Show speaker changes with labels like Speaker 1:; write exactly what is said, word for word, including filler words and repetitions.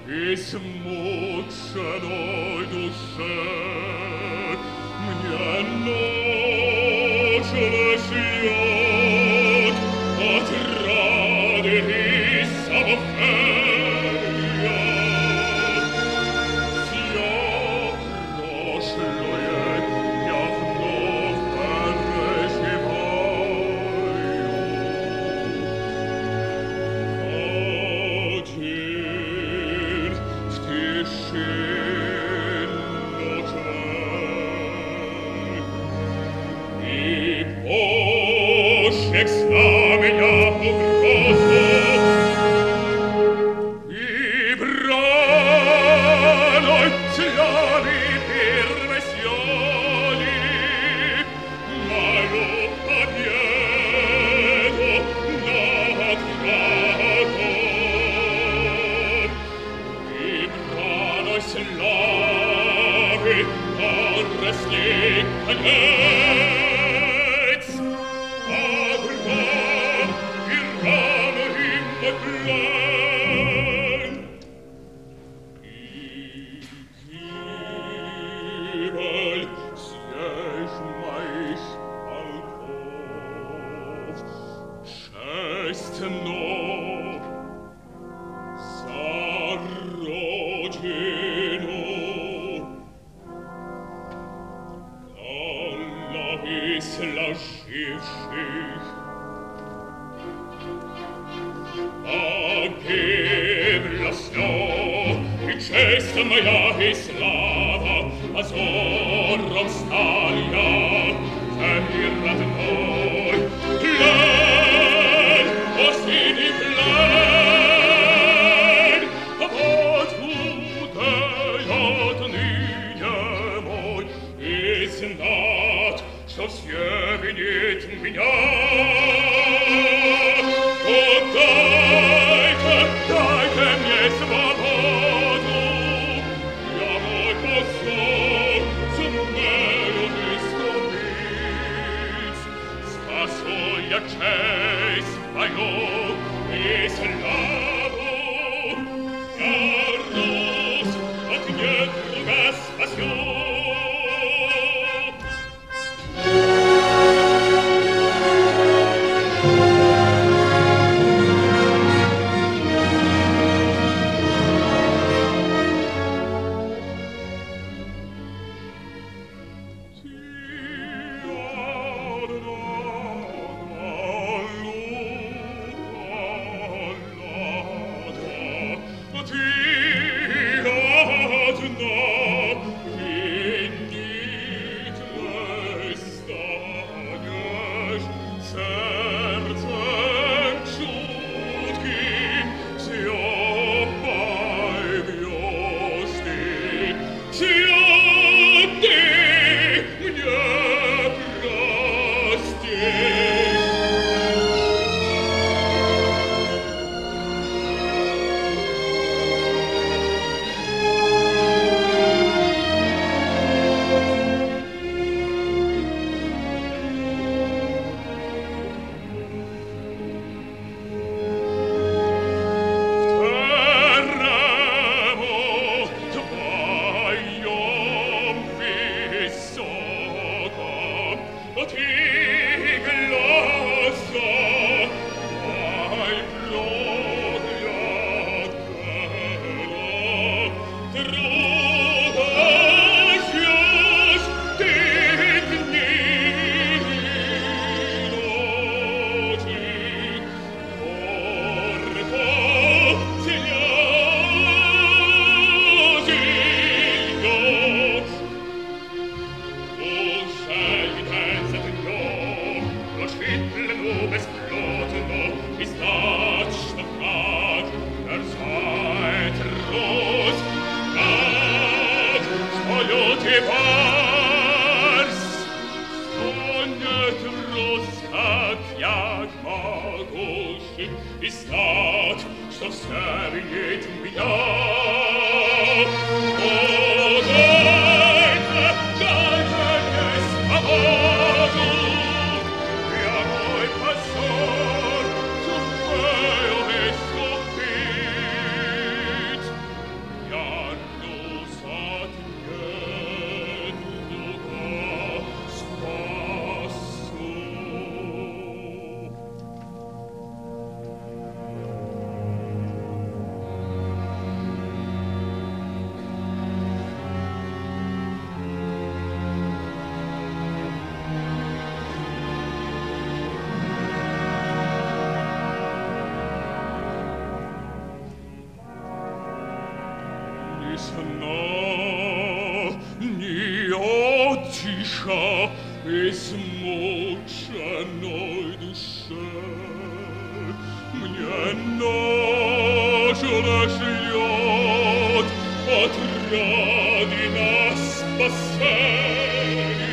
Speaker 1: И смученной душе мне ночь льет отрады и самоверия. Всё прошлое я вновь переживаю. Один в тиши ночей и пошек знамения угрозу и браной тлями первосьёли мою победу над врагом и браной славы отрасли конец, а гром и рану им поклон. И гибель съешь моих полков, шесть ног за родину. Головы сложивших погибло всё, и честь моя, и слава, позором стал я за мир родной. Плен, осенний плен, вот удает ныне мой, и знать, что все винит меня. О, дайте, дайте мне свободу, я мой позор сумею искупить. Спасу я честь мою и славу, я Русь от недруга спасу. И знать, что вся винит меня. О, дайте, дайте мне свободу, я мой позор сумею искупить. весна не отиша измученной душе. Мне нежно шлет отради нас спасенье